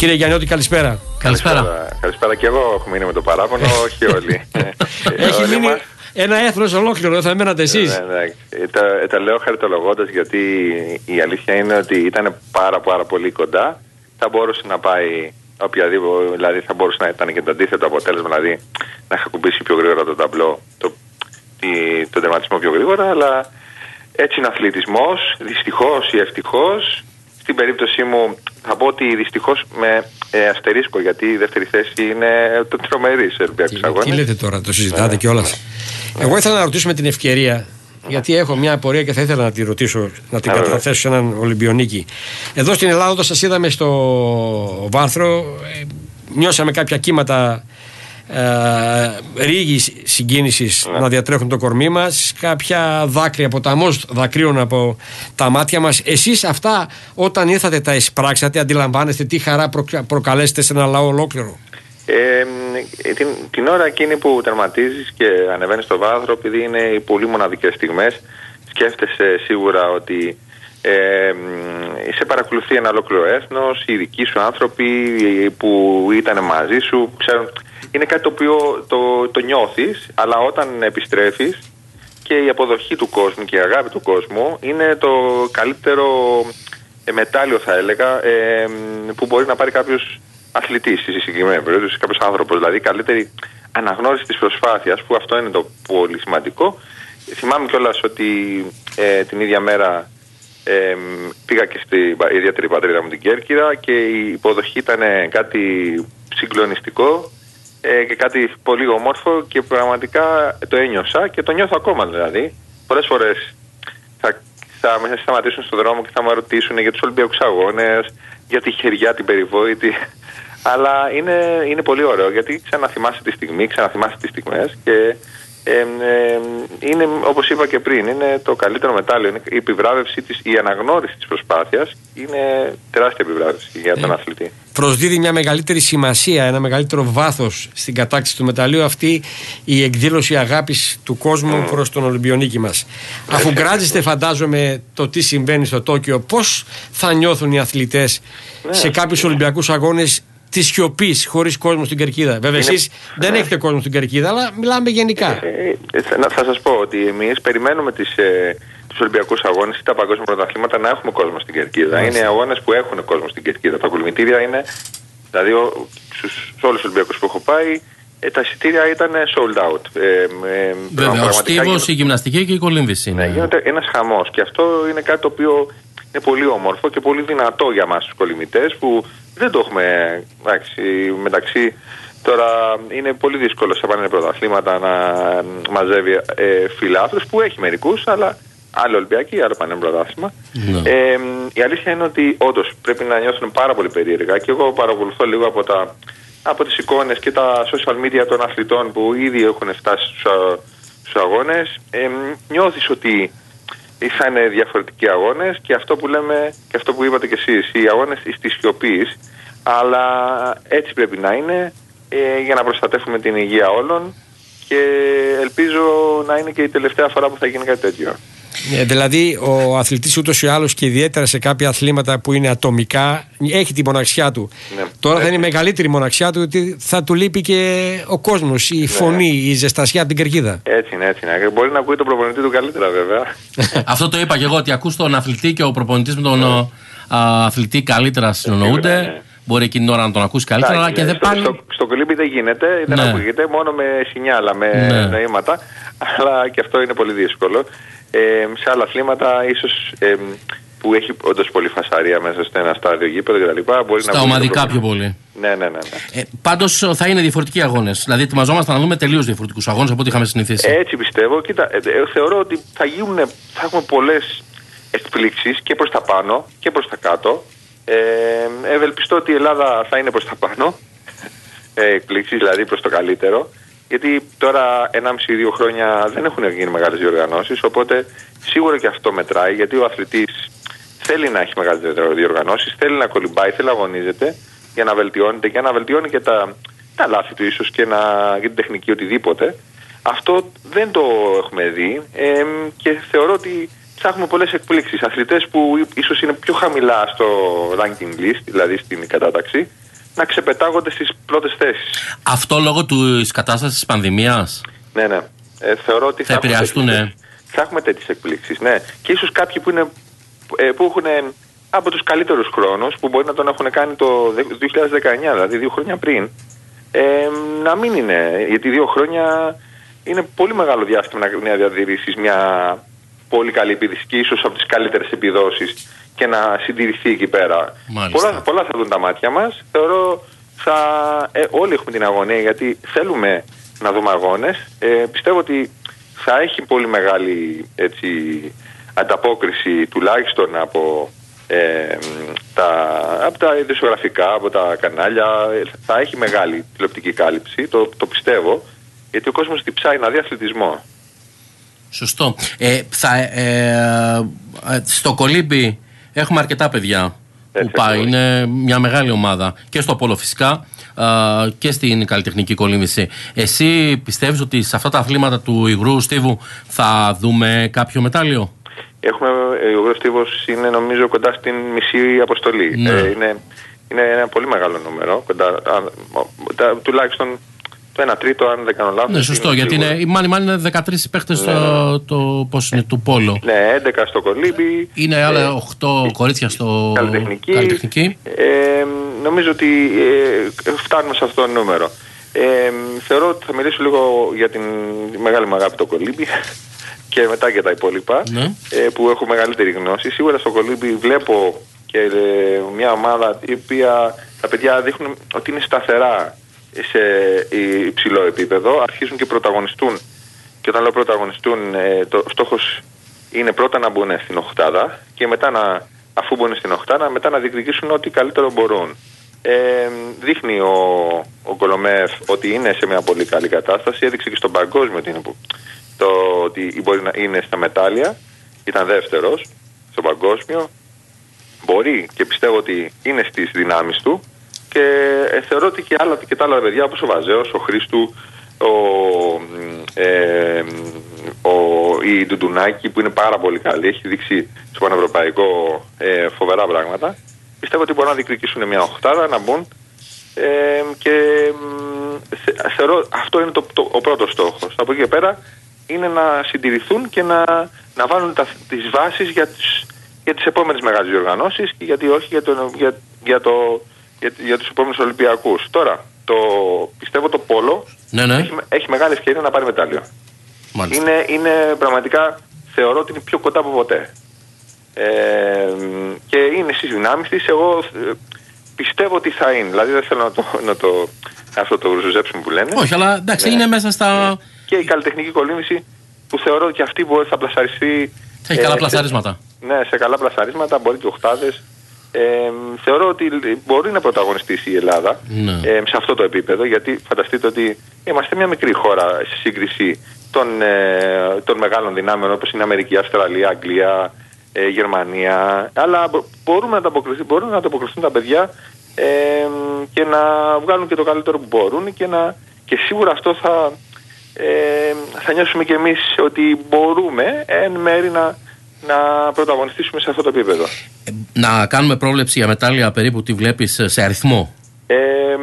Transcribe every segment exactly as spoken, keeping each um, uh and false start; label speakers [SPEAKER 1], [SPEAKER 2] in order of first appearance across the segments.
[SPEAKER 1] Κύριε Γιαννιώτη, καλησπέρα.
[SPEAKER 2] Καλησπέρα. Καλησπέρα και εγώ έχω μείνει με το παράπονο, όχι όλοι.
[SPEAKER 1] Έχει
[SPEAKER 2] όλοι
[SPEAKER 1] μείνει
[SPEAKER 2] μας.
[SPEAKER 1] ένα έθνος ολόκληρο, θα μένατε εσείς.
[SPEAKER 2] Ναι, ναι. Τα, τα λέω χαριτολογώντας, γιατί η αλήθεια είναι ότι ήταν πάρα πάρα πολύ κοντά. Θα μπορούσε να πάει οποιαδήποτε, δηλαδή θα μπορούσε να ήταν και το αντίθετο αποτέλεσμα, δηλαδή να είχα κουμπίσει πιο γρήγορα το ταμπλό, το, το τερματισμό πιο γρήγορα, αλλά έτσι είναι αθλητισμός, δυστυχώς ή ευτυχώς. Στην περίπτωσή μου θα πω ότι δυστυχώς με ε, αστερίσκο, γιατί η δεύτερη θέση είναι το τρομερή σε Ολυμπιακούς αγώνες.
[SPEAKER 1] Τι λέτε τώρα, το συζητάτε
[SPEAKER 2] ναι,
[SPEAKER 1] κιόλας. Ναι. Εγώ ήθελα να ρωτήσω με την ευκαιρία, ναι. γιατί έχω μια απορία και θα ήθελα να τη ρωτήσω, να την ναι, καταθέσω σε έναν Ολυμπιονίκη. Εδώ στην Ελλάδα, όταν σας είδαμε στο Βάθρο, ε, νιώσαμε κάποια κύματα Ε, ρίγης συγκίνησης ναι. να διατρέχουν το κορμί μας, κάποια δάκρυα, ποταμός δακρύων από τα μάτια μας. Εσείς αυτά όταν ήρθατε τα εισπράξατε, αντιλαμβάνεστε τι χαρά προ, προκαλέσετε σε ένα λαό ολόκληρο?
[SPEAKER 2] Ε, την, την ώρα εκείνη που τερματίζεις και ανεβαίνεις στο Βάθρο, επειδή είναι οι πολύ μοναδικές στιγμές, σκέφτεσαι σίγουρα ότι ε, σε παρακολουθεί ένα ολόκληρο έθνος, οι δικοί σου άνθρωποι που ήταν μαζί σου, ξέρουν. Είναι κάτι το οποίο το, το νιώθεις, αλλά όταν επιστρέφεις και η αποδοχή του κόσμου και η αγάπη του κόσμου είναι το καλύτερο ε, μετάλλιο, θα έλεγα, ε, που μπορεί να πάρει κάποιος αθλητής, στη συγκεκριμένη περίπτωση, κάποιος άνθρωπος. Δηλαδή, καλύτερη αναγνώριση της προσπάθειας, που αυτό είναι το πολύ σημαντικό. Θυμάμαι κιόλας ότι ε, την ίδια μέρα ε, πήγα και στη ιδιαίτερη πατρίδα μου την Κέρκυρα και η υποδοχή ήταν κάτι συγκλονιστικό και κάτι πολύ όμορφο και πραγματικά το ένιωσα και το νιώθω ακόμα. Δηλαδή πολλές φορές θα, θα με σταματήσουν στον δρόμο και θα με ρωτήσουν για τους Ολυμπιακούς αγώνες, για τη χεριά την περιβόητη, αλλά είναι, είναι πολύ ωραίο, γιατί ξαναθυμάσαι τη στιγμή, ξαναθυμάσαι τις στιγμές και ε, ε, είναι, όπως είπα και πριν, είναι το καλύτερο μετάλλιο. Είναι η επιβράβευση της, η αναγνώριση της προσπάθειας είναι τεράστια επιβράβευση για τον ε, αθλητή.
[SPEAKER 1] Προσδίδει μια μεγαλύτερη σημασία, ένα μεγαλύτερο βάθος στην κατάκτηση του μεταλλείου αυτή η εκδήλωση αγάπης του κόσμου mm. προς τον Ολυμπιονίκη μας. Mm. Αφού γκράζεστε, φαντάζομαι, το τι συμβαίνει στο Τόκιο, πώς θα νιώθουν οι αθλητές mm. σε κάποιους Ολυμπιακούς αγώνες τη σιωπή, χωρίς κόσμο στην Κερκίδα? Βέβαια, είναι... εσείς δεν ναι. έχετε κόσμο στην Κερκίδα, αλλά μιλάμε γενικά.
[SPEAKER 2] Ε, ε, θα, θα σας πω ότι εμείς περιμένουμε τις, ε, τους Ολυμπιακούς αγώνες ή τα παγκόσμια πρωταθλήματα να έχουμε κόσμο στην Κερκίδα. Μάλιστα. Είναι αγώνες που έχουν κόσμο στην Κερκίδα. Τα κολυμβητήρια είναι, δηλαδή, στους όλους τους Ολυμπιακούς που έχω πάει, ε, τα εισιτήρια ήταν sold out. Ε, ε,
[SPEAKER 3] Βέβαια, ο στίβος, γίνονται... η γυμναστική και η κολύμβηση.
[SPEAKER 2] Ναι, γίνεται ένας χαμός και αυτό είναι κάτι το οποίο είναι πολύ όμορφο και πολύ δυνατό για μας τους κολυμβητές, που δεν το έχουμε, εντάξει, μεταξύ. Τώρα είναι πολύ δύσκολο σε πάνε πρωταθλήματα να μαζεύει ε, φιλάθλους, που έχει μερικούς, αλλά άλλο Ολυμπιακοί, άλλο πάνε πρωτάθλημα. Ναι. Ε, η αλήθεια είναι ότι όντως πρέπει να νιώθουν πάρα πολύ περίεργα, και εγώ παρακολουθώ λίγο από, τα, από τις εικόνες και τα social media των αθλητών που ήδη έχουν φτάσει στους, στους αγώνες. Ε, νιώθεις ότι θα είναι διαφορετικοί αγώνες, και αυτό που λέμε και αυτό που είπατε κι εσείς, οι αγώνες της σιωπής, αλλά έτσι πρέπει να είναι, ε, για να προστατεύουμε την υγεία όλων, και ελπίζω να είναι και η τελευταία φορά που θα γίνει κάτι τέτοιο.
[SPEAKER 1] Ε, δηλαδή ο αθλητής ούτως ή άλλως, και ιδιαίτερα σε κάποια αθλήματα που είναι ατομικά, έχει τη μοναξιά του. Ναι. Τώρα θα είναι η μεγαλύτερη μοναξιά του, ότι θα του λείπει και ο κόσμος, η ναι. φωνή, η ζεστασιά από την Κερκίδα.
[SPEAKER 2] Έτσι είναι, έτσι είναι. Μπορεί να ακούει τον προπονητή του καλύτερα, βέβαια.
[SPEAKER 3] Αυτό το είπα και εγώ, ότι ακούς τον αθλητή και ο προπονητής με τον ναι. α, αθλητή καλύτερα συνονοούνται. Ναι. Μπορεί εκείνη την ώρα να τον ακούσει καλύτερα, αλλά και δεν
[SPEAKER 2] στο,
[SPEAKER 3] πάλι.
[SPEAKER 2] Στο, στο κολύμπι δεν γίνεται, δεν ναι. ακούγεται, μόνο με σινιάλα, με ναι. νοήματα, αλλά και αυτό είναι πολύ δύσκολο. Ε, σε άλλα αθλήματα, ίσως ε, που έχει όντως πολύ φασαρία μέσα σε ένα στάδιο γήπεδο κτλ.
[SPEAKER 3] Στα ομαδικά πιο πολύ.
[SPEAKER 2] Ναι, ναι, ναι. ναι.
[SPEAKER 3] Ε, πάντως θα είναι διαφορετικοί αγώνες. Δηλαδή, ετοιμαζόμαστε να δούμε τελείως διαφορετικούς αγώνες από ό,τι είχαμε συνηθίσει.
[SPEAKER 2] Έτσι πιστεύω. Κοίτα, ε, ε, θεωρώ ότι θα, γίνουν, θα έχουμε πολλές εκπλήξεις και προς τα πάνω και προς τα κάτω. Ε, ευελπιστώ ότι η Ελλάδα θα είναι προς τα πάνω. Ε, εκπλήξεις δηλαδή προς το καλύτερο. Γιατί τώρα ενάμιση δύο χρόνια δεν έχουν γίνει μεγάλες διοργανώσεις, οπότε σίγουρα και αυτό μετράει, γιατί ο αθλητής θέλει να έχει μεγάλες διοργανώσεις, θέλει να κολυμπάει, θέλει να αγωνίζεται για να βελτιώνεται, για να βελτιώνει και τα, τα λάθη του ίσως, και, να, και την τεχνική, οτιδήποτε. Αυτό δεν το έχουμε δει, ε, και θεωρώ ότι ψάχνουμε πολλές εκπλήξεις. Αθλητές που ίσως είναι πιο χαμηλά στο ranking list, δηλαδή στην κατάταξη, να ξεπετάγονται στις πρώτες θέσεις.
[SPEAKER 3] Αυτό λόγω της κατάστασης της πανδημίας?
[SPEAKER 2] Ναι, ναι. Ε, θεωρώ ότι
[SPEAKER 3] θα,
[SPEAKER 2] θα
[SPEAKER 3] επηρεαστούν.
[SPEAKER 2] Έχουμε, θα έχουμε τέτοιες εκπλήξεις, ναι. Και ίσως κάποιοι που, είναι, που έχουν από τους καλύτερους χρόνους, που μπορεί να τον έχουν κάνει το δύο χιλιάδες δεκαεννιά, δηλαδή δύο χρόνια πριν, ε, να μην είναι. Γιατί δύο χρόνια είναι πολύ μεγάλο διάστημα να διατηρήσεις μια πολύ καλή επίδυση και ίσως από τις καλύτερες επιδόσεις και να συντηρηθεί εκεί πέρα. Πολλά, πολλά θα δουν τα μάτια μας. Θεωρώ θα, ε, όλοι έχουμε την αγωνία, γιατί θέλουμε να δούμε αγώνες. Ε, πιστεύω ότι θα έχει πολύ μεγάλη, έτσι, ανταπόκριση, τουλάχιστον από, ε, τα, από τα ειδησιογραφικά, από τα κανάλια. Θα έχει μεγάλη τηλεοπτική κάλυψη, το, το πιστεύω, γιατί ο κόσμος διψάει να δει αθλητισμό.
[SPEAKER 3] Σωστό. Ε, θα, ε, στο Κολύμπι έχουμε αρκετά παιδιά που πάει. Είναι μια μεγάλη ομάδα και στο πόλο φυσικά και στην καλλιτεχνική κολύμβηση. Εσύ πιστεύεις ότι σε αυτά τα αθλήματα του υγρού στίβου θα δούμε κάποιο μετάλλιο?
[SPEAKER 2] Έχουμε, ο υγρός στίβος είναι νομίζω κοντά στην μισή αποστολή. Ναι. Ε, είναι, είναι ένα πολύ μεγάλο νούμερο, κοντά, α, α, τουλάχιστον το ένα τρίτο, αν δεν κάνω λάθος.
[SPEAKER 3] Ναι, σωστό, είναι γιατί είναι, η Μάνι Μάνι είναι δεκατρείς παίχτες ναι, στο, το, πώς είναι, του πόλο.
[SPEAKER 2] Ναι, έντεκα στο Κολύμπι.
[SPEAKER 3] Είναι άλλα οκτώ ε, κορίτσια στο
[SPEAKER 2] καλλιτεχνική.
[SPEAKER 3] καλλιτεχνική.
[SPEAKER 2] Ε, νομίζω ότι ε, φτάνουμε σε αυτό το νούμερο. Ε, θεωρώ ότι θα μιλήσω λίγο για την μεγάλη μου αγάπη το Κολύμπι και μετά για τα υπόλοιπα, ναι. ε, που έχω μεγαλύτερη γνώση. Σίγουρα στο Κολύμπι βλέπω και ε, μια ομάδα η οποία τα παιδιά δείχνουν ότι είναι σταθερά σε υψηλό επίπεδο, αρχίζουν και πρωταγωνιστούν, και όταν λέω πρωταγωνιστούν, ε, το στόχος είναι πρώτα να μπουν στην οχτάδα και μετά να, αφού μπουν στην οχτάδα, μετά να διεκδικήσουν ό,τι καλύτερο μπορούν. Ε, δείχνει ο, ο Κολομέφ ότι είναι σε μια πολύ καλή κατάσταση, έδειξε και στον παγκόσμιο ότι, είναι, το, ότι μπορεί να είναι στα μετάλλια, ήταν δεύτερος στον παγκόσμιο, μπορεί και πιστεύω ότι είναι στις δυνάμεις του. Και ε, θεωρώ ότι και, άλλα, και τα άλλα παιδιά όπως ο Βαζέος, ο Χρήστου, ο, ε, ο, η Ντουντουνάκη που είναι πάρα πολύ καλή, έχει δείξει στο πανευρωπαϊκό ε, φοβερά πράγματα. Πιστεύω ότι μπορούν να διεκδικήσουν μια οχτάδα, να μπουν ε, και ε, θεωρώ αυτό είναι το, το, ο πρώτος στόχος. Από εκεί και πέρα είναι να συντηρηθούν και να, να βάλουν τα, τις βάσεις για τις, για τις επόμενες μεγάλες διοργανώσεις και γιατί όχι για το... Για, για το Για, για τους επόμενους Ολυμπιακούς. Τώρα, το, πιστεύω το πόλο
[SPEAKER 3] ναι, ναι.
[SPEAKER 2] Έχει, έχει μεγάλη ευκαιρία να πάρει μετάλλιο. Είναι, είναι πραγματικά, θεωρώ ότι είναι πιο κοντά από ποτέ. Ε, και είναι στις δυνάμεις της. Εγώ ε, πιστεύω ότι θα είναι. Δηλαδή δεν θέλω να το, να το αυτό το ζουζέψουμε που λένε.
[SPEAKER 3] Όχι, αλλά εντάξει, ναι. είναι μέσα στα... Ναι.
[SPEAKER 2] Και η καλλιτεχνική κολύμβηση που θεωρώ ότι αυτή μπορεί να πλασαριστεί...
[SPEAKER 3] Έχει ε, καλά πλασαρίσματα.
[SPEAKER 2] Σε, ναι, σε καλά πλασαρίσματα, μπορεί και οχτάδες. Ε, θεωρώ ότι μπορεί να πρωταγωνιστήσει η Ελλάδα ναι. ε, σε αυτό το επίπεδο, γιατί φανταστείτε ότι είμαστε μια μικρή χώρα σε σύγκριση των, ε, των μεγάλων δυνάμεων όπως είναι Αμερική, Αυστραλία, Αγγλία, ε, Γερμανία, αλλά μπορούμε να ανταποκριθούν, μπορούν να ανταποκριθούν τα παιδιά ε, και να βγάλουν και το καλύτερο που μπορούν και, να, και σίγουρα αυτό θα, ε, θα νιώσουμε κι εμείς ότι μπορούμε εν μέρη να να πρωταγωνιστήσουμε σε αυτό το επίπεδο.
[SPEAKER 3] Ε, να κάνουμε πρόβλεψη για μετάλλια περίπου τι βλέπεις σε αριθμό.
[SPEAKER 2] Ε,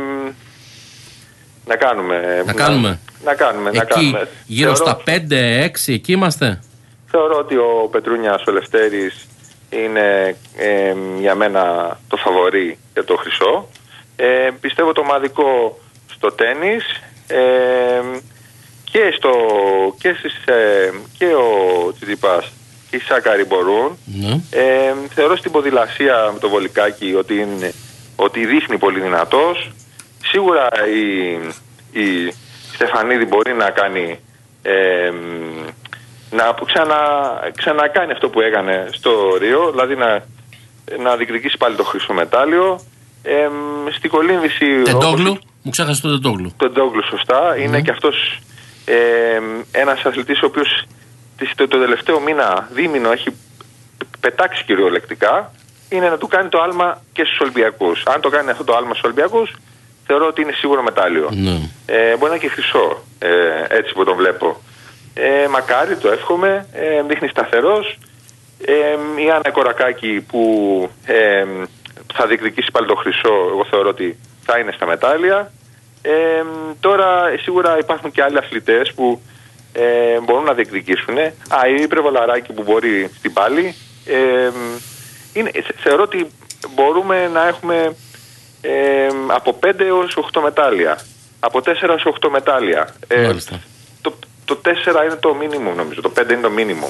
[SPEAKER 2] να κάνουμε.
[SPEAKER 3] Να κάνουμε.
[SPEAKER 2] Να, να κάνουμε.
[SPEAKER 3] Εκεί,
[SPEAKER 2] να κάνουμε.
[SPEAKER 3] Γύρω θεωρώ, στα πέντε έξι εκεί είμαστε.
[SPEAKER 2] Θεωρώ ότι ο Πετρούνιας, ο Λευτέρης είναι ε, για μένα το φαβορί για το χρυσό. Ε, πιστεύω το ομαδικό στο τένις ε, και, στο, και, στις, ε, και ο Τσιτσιπάς οι Σάκαροι μπορούν. Ναι. Ε, θεωρώ στην ποδηλασία με το Βολικάκι ότι, είναι, ότι δείχνει πολύ δυνατός. Σίγουρα η, η Στεφανίδη μπορεί να κάνει ε, να ξανα, ξανακάνει αυτό που έκανε στο Ρίο, δηλαδή να, να διεκδικήσει πάλι το χρυσό μετάλλιο. Ε, στην κολύμβηση...
[SPEAKER 3] Τεντόγλου, όπως, μου ξέχασε το Τεντόγλου.
[SPEAKER 2] Το Τεντόγλου, σωστά. Mm. Είναι και αυτός ε, ένας αθλητής ο οποίος το, το τελευταίο μήνα, δίμηνο, έχει πετάξει κυριολεκτικά, είναι να του κάνει το άλμα και στους Ολυμπιακούς. Αν το κάνει αυτό το άλμα στους Ολυμπιακούς, θεωρώ ότι είναι σίγουρο μετάλλιο. Ναι. Ε, μπορεί να είναι και χρυσό, ε, έτσι που τον βλέπω. Ε, μακάρι, το εύχομαι, ε, δείχνει σταθερός. Ε, η Άννα Κορακάκη που ε, θα διεκδικήσει πάλι το χρυσό, εγώ θεωρώ ότι θα θα είναι στα μετάλλια. Ε, τώρα σίγουρα υπάρχουν και άλλοι αθλητές που ε, μπορούν να διεκδικήσουν. Α, η Πρεβολαράκη που μπορεί στην πάλι. Ε, είναι, θεωρώ ότι μπορούμε να έχουμε ε, από πέντε έως οκτώ μετάλλια. Από τέσσερα έως οκτώ μετάλλια. Ε, το, το τέσσερα είναι το μίνιμουμ νομίζω, το πέντε είναι το μίνιμουμ.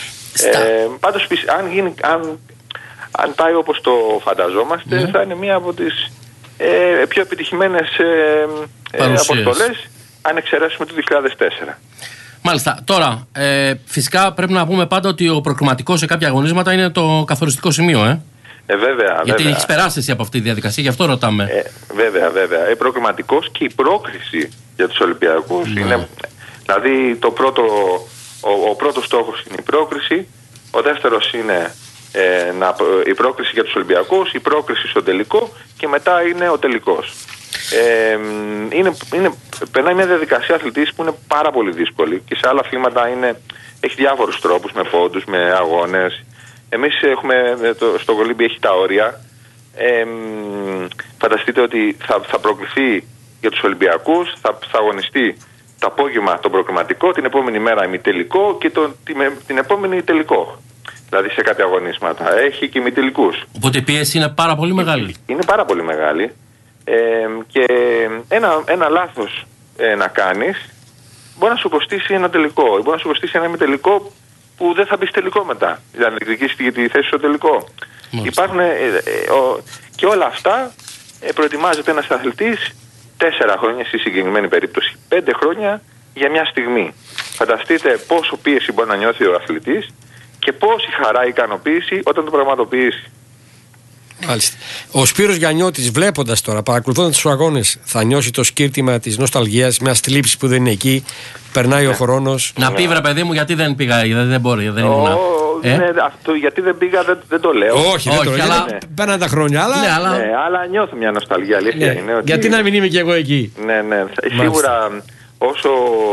[SPEAKER 2] Ε, πάντως αν, γίνει, αν, αν πάει όπως το φανταζόμαστε, mm. θα είναι μία από τις ε, πιο επιτυχημένες ε, ε, αποστολές, αν εξαιρέσουμε το δύο χιλιάδες τέσσερα.
[SPEAKER 3] Μάλιστα. Τώρα, ε, φυσικά πρέπει να πούμε πάντα ότι ο προκριματικός σε κάποια αγωνίσματα είναι το καθοριστικό σημείο, ε.
[SPEAKER 2] Ε, βέβαια,
[SPEAKER 3] Γιατί
[SPEAKER 2] βέβαια.
[SPEAKER 3] έχεις περάσει εσύ από αυτή τη διαδικασία, γι' αυτό ρωτάμε.
[SPEAKER 2] Ε, βέβαια, βέβαια. Ε, προκριματικός και η πρόκριση για τους Ολυμπιακούς mm. είναι. Δηλαδή, το πρώτο, ο, ο πρώτος στόχος είναι η πρόκριση, ο δεύτερος είναι ε, να, η πρόκριση για τους Ολυμπιακούς, η πρόκριση στο τελικό και μετά είναι ο τελικός. Ε, είναι, είναι, περνάει μια διαδικασία αθλητής που είναι πάρα πολύ δύσκολη και σε άλλα αθλήματα είναι, έχει διάφορους τρόπους, με πόντους, με αγώνες. Εμείς έχουμε, το, στο κολύμπι έχει τα όρια. Ε, φανταστείτε ότι θα, θα προκληθεί για τους Ολυμπιακούς, θα, θα αγωνιστεί το απόγευμα τον προκριματικό, την επόμενη μέρα ημιτελικό και το, την, την επόμενη τελικό. Δηλαδή σε κάποια αγωνίσματα. Έχει και ημιτελικούς.
[SPEAKER 3] Οπότε η πίεση είναι πάρα πολύ μεγάλη.
[SPEAKER 2] Είναι πάρα πολύ μεγάλη. Ε, και ένα, ένα λάθος ε, να κάνεις μπορεί να σου κοστίσει ένα τελικό. Μπορεί να σου κοστίσει ένα ημιτελικό που δεν θα μπει τελικό μετά. Δηλαδή να διεκδικήσεις τη θέση στο τελικό. Υπάρχουν ε, ε, ο, και όλα αυτά ε, προετοιμάζεται ένας αθλητής τέσσερα χρόνια, στη συγκεκριμένη περίπτωση πέντε χρόνια για μια στιγμή. Φανταστείτε πόσο πίεση μπορεί να νιώθει ο αθλητής και πόση χαρά, ικανοποίηση όταν το πραγματοποιήσει.
[SPEAKER 1] Μάλιστα. Ο Σπύρος Γιαννιώτης, βλέποντας τώρα, παρακολουθώντας τους αγώνες, θα νιώσει το σκύρτημα της νοσταλγίας, μιας θλίψης που δεν είναι εκεί. Περνάει ο χρόνος.
[SPEAKER 3] Να πει, βρε παιδί μου, γιατί δεν πήγα, δεν, δεν μπορεί, δεν ήμουν.
[SPEAKER 2] Ε? Ναι, αυτό, γιατί δεν πήγα, δεν, δεν το λέω.
[SPEAKER 1] Όχι, δεν Όχι, το λέω. Αλλά... Πέραν τα χρόνια, αλλά.
[SPEAKER 2] Ναι, αλλά... Ναι, αλλά νιώθω μια νοσταλγία, αλήθεια ναι. είναι. Ότι...
[SPEAKER 1] Γιατί να μην είμαι κι εγώ εκεί.
[SPEAKER 2] Ναι, ναι. Μάλιστα. Σίγουρα όσο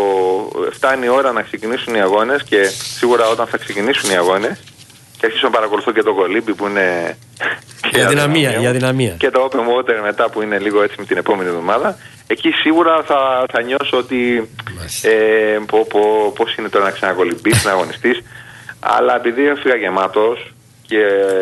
[SPEAKER 2] φτάνει η ώρα να ξεκινήσουν οι αγώνες και σίγουρα όταν θα ξεκινήσουν οι αγώνες. Και αρχίσω να παρακολουθώ και το κολύμπι που είναι.
[SPEAKER 1] Για δυναμία, για δυναμία.
[SPEAKER 2] Και το open water μετά που είναι λίγο έτσι με την επόμενη εβδομάδα. Εκεί σίγουρα θα, θα νιώσω ότι. Ε, πω, πω, πώς είναι τώρα να ξανακολυμπήσεις, να αγωνιστείς. Αλλά επειδή έφυγα γεμάτος και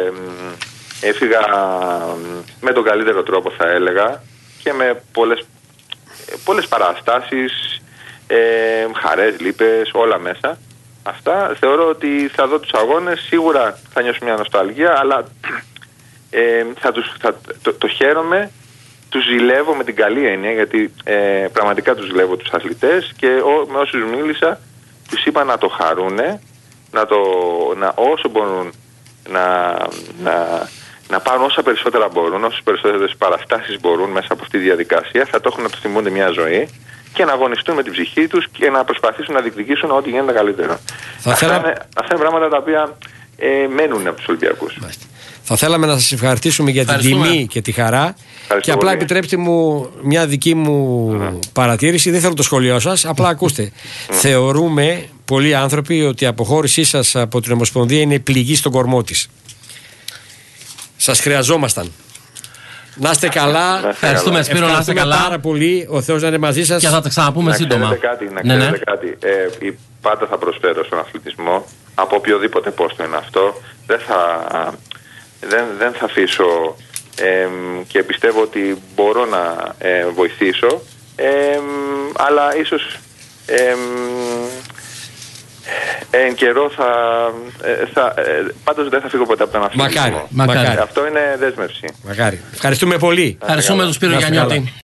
[SPEAKER 2] ε, έφυγα με τον καλύτερο τρόπο θα έλεγα και με πολλές, πολλές παραστάσεις, ε, χαρές, λύπες, όλα μέσα. Αυτά θεωρώ ότι θα δω τους αγώνες, σίγουρα θα νιώσω μια νοσταλγία, αλλά ε, θα τους, θα, το, το χαίρομαι, τους ζηλεύω με την καλή έννοια, γιατί ε, πραγματικά τους ζηλεύω τους αθλητές και ό, με όσους μίλησα τους είπα να το χαρούνε, να το, να, όσο μπορούν να, να, να πάρουν όσα περισσότερα μπορούν, όσες περισσότερες παραστάσεις μπορούν μέσα από αυτή τη διαδικασία, θα το έχουν να το θυμούνται μια ζωή και να αγωνιστούν με την ψυχή τους και να προσπαθήσουν να διεκδικήσουν ό,τι γίνεται καλύτερο.
[SPEAKER 1] Θα
[SPEAKER 2] αυτά,
[SPEAKER 1] θέλα...
[SPEAKER 2] είναι, αυτά είναι πράγματα τα οποία ε, μένουν από τους Ολυμπιακούς.
[SPEAKER 1] Θα θέλαμε να σας ευχαριστήσουμε για την τιμή και τη χαρά. Ευχαριστώ και απλά πολύ. Επιτρέψτε μου μια δική μου mm. παρατήρηση. Δεν θέλω το σχολείο σας, απλά ακούστε. Mm. Θεωρούμε πολλοί άνθρωποι ότι η αποχώρησή σας από την Ομοσπονδία είναι πληγή στον κορμό της. Σας χρειαζόμασταν. Να είστε καλά.
[SPEAKER 3] Ευχαριστούμε, Σπύρο, να είστε καλά.
[SPEAKER 1] Πάρα πολύ. Ο Θεός να είναι μαζί σας.
[SPEAKER 3] Και θα τα ξαναπούμε
[SPEAKER 2] να
[SPEAKER 3] σύντομα.
[SPEAKER 2] Ξέρετε κάτι, να ξέρετε ναι, ναι. κάτι. Ε, πάντα θα προσφέρω στον αθλητισμό, από οποιοδήποτε πόστο είναι αυτό. Δεν θα, δεν, δεν θα αφήσω ε, και πιστεύω ότι μπορώ να ε, βοηθήσω. Ε, αλλά ίσως ε, εν καιρό θα, θα ε, πάντως δεν θα φύγω ποτέ από τον αθλητισμό.
[SPEAKER 1] Μακάρι, μακάρι.
[SPEAKER 2] Αυτό είναι δέσμευση.
[SPEAKER 1] Μακάρι. Ευχαριστούμε πολύ.
[SPEAKER 3] Ευχαριστούμε τον Σπύρο Γιαννιώτη.